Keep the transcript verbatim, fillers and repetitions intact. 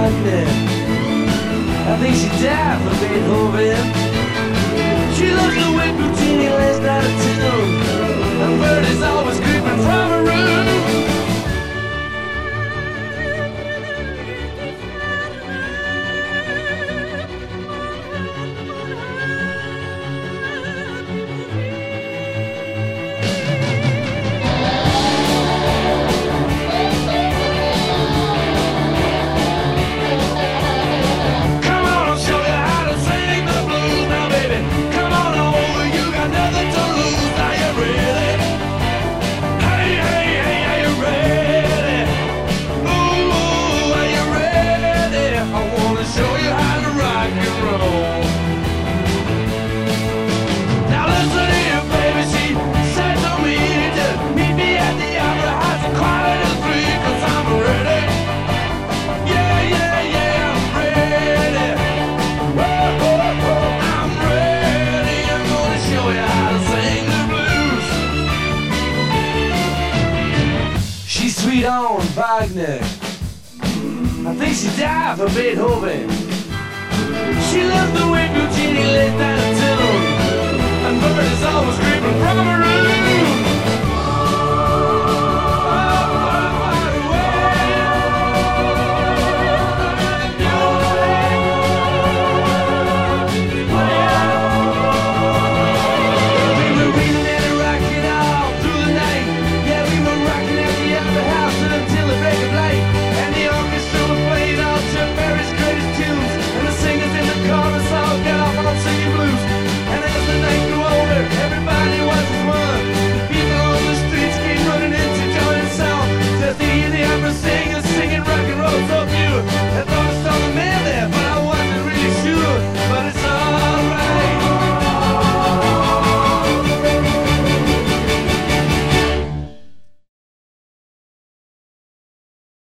Wagner. I think she died for Beethoven. She loves the way Puccini lays down a tune, and bird is always creeping from her room. Sweet on Wagner. I think she died for Beethoven. She loves the way Puccini lays down a tune, and bird is always creeping from her room.